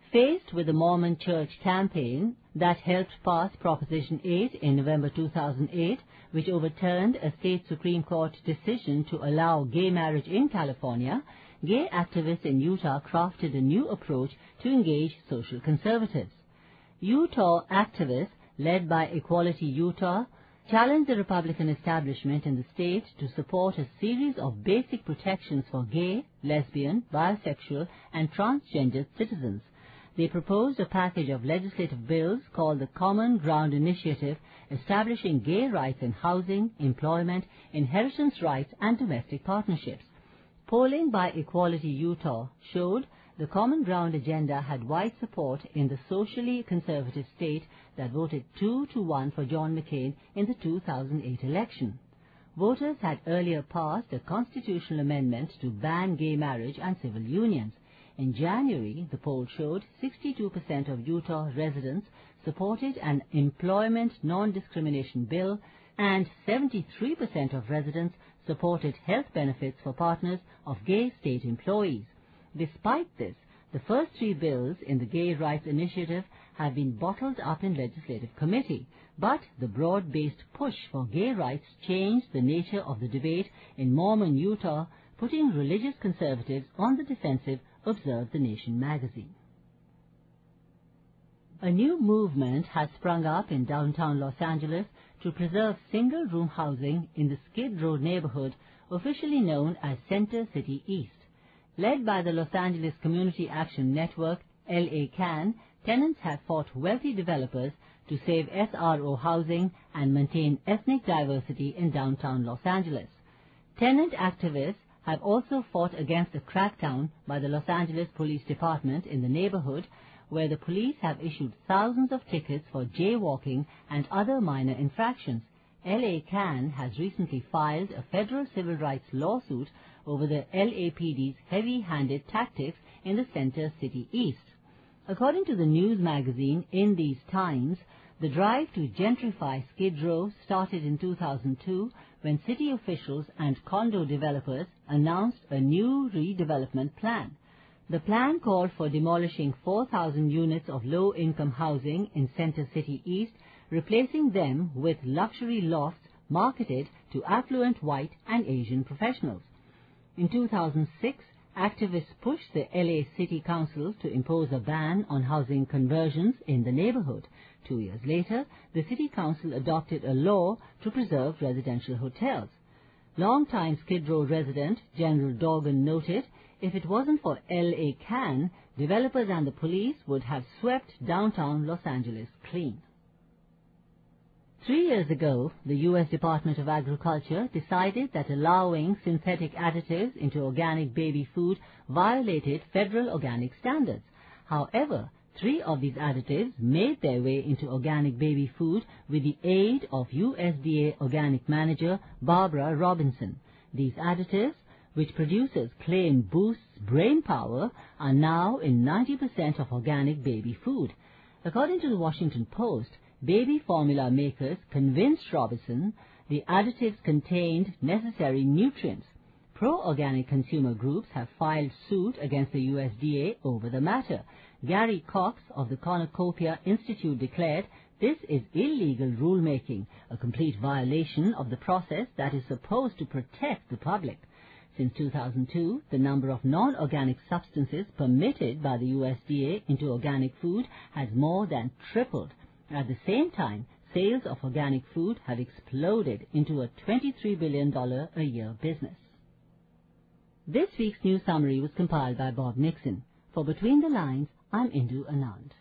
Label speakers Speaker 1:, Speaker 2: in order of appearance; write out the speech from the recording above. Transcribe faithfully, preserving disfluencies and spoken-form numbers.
Speaker 1: Faced with the Mormon Church campaign that helped pass Proposition eight in November two thousand eight, which overturned a state Supreme Court decision to allow gay marriage in California, gay activists in Utah crafted a new approach to engage social conservatives. Utah activists, led by Equality Utah, challenged the Republican establishment in the state to support a series of basic protections for gay, lesbian, bisexual, and transgender citizens. They proposed a package of legislative bills called the Common Ground Initiative, establishing gay rights in housing, employment, inheritance rights, and domestic partnerships. Polling by Equality Utah showed the Common Ground agenda had wide support in the socially conservative state that voted two to one for John McCain in the two thousand eight election. Voters had earlier passed a constitutional amendment to ban gay marriage and civil unions. In January, the poll showed sixty-two percent of Utah residents supported an employment non-discrimination bill and seventy-three percent of residents supported health benefits for partners of gay state employees. Despite this, the first three bills in the Gay Rights Initiative have been bottled up in legislative committee, but the broad-based push for gay rights changed the nature of the debate in Mormon Utah, putting religious conservatives on the defensive, observed The Nation magazine. A new movement has sprung up in downtown Los Angeles to preserve single-room housing in the Skid Row neighborhood, officially known as Center City East. Led by the Los Angeles Community Action Network, L A CAN, tenants have fought wealthy developers to save S R O housing and maintain ethnic diversity in downtown Los Angeles. Tenant activists have also fought against a crackdown by the Los Angeles Police Department in the neighborhood, where the police have issued thousands of tickets for jaywalking and other minor infractions. L A CAN has recently filed a federal civil rights lawsuit over the L A P D's heavy-handed tactics in the Center City East. According to the news magazine In These Times, the drive to gentrify Skid Row started in two thousand two when city officials and condo developers announced a new redevelopment plan. The plan called for demolishing four thousand units of low-income housing in Center City East, replacing them with luxury lofts marketed to affluent white and Asian professionals. In two thousand six, activists pushed the L A City Council to impose a ban on housing conversions in the neighborhood. Two years later, the City Council adopted a law to preserve residential hotels. Longtime Skid Row resident General Dorgan noted, if it wasn't for L A CAN, developers and the police would have swept downtown Los Angeles clean. Three years ago, the U S Department of Agriculture decided that allowing synthetic additives into organic baby food violated federal organic standards. However, three of these additives made their way into organic baby food with the aid of U S D A Organic Manager Barbara Robinson. These additives, which producers claim boosts brain power, are now in ninety percent of organic baby food. According to the Washington Post, baby formula makers convinced Robinson the additives contained necessary nutrients. Pro-organic consumer groups have filed suit against the U S D A over the matter. Gary Cox of the Cornucopia Institute declared this is illegal rulemaking, a complete violation of the process that is supposed to protect the public. Since two thousand two, the number of non-organic substances permitted by the U S D A into organic food has more than tripled. At the same time, sales of organic food have exploded into a twenty-three billion dollars a year business. This week's news summary was compiled by Bob Nixon. For Between the Lines, I'm Indu Anand.